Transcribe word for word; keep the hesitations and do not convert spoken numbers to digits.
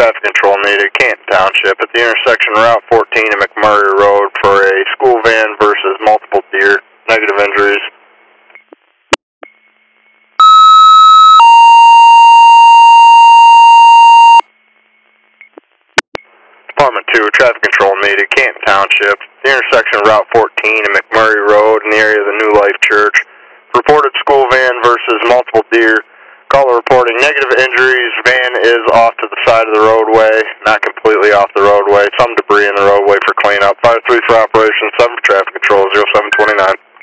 traffic control needed, Canton Township, at the intersection Route fourteen and McMurray Road for a school van versus multiple deer, negative injuries. Department two, traffic control needed, Canton Township, the intersection Route fourteen and McMurray Road in the area of the New Life Church. Reported school van versus multiple deer. Caller reporting negative injuries. Van is off to the side of the roadway, not completely off the roadway. Some debris in the roadway for cleanup. five three for operation, seven for traffic control, zero seven two nine.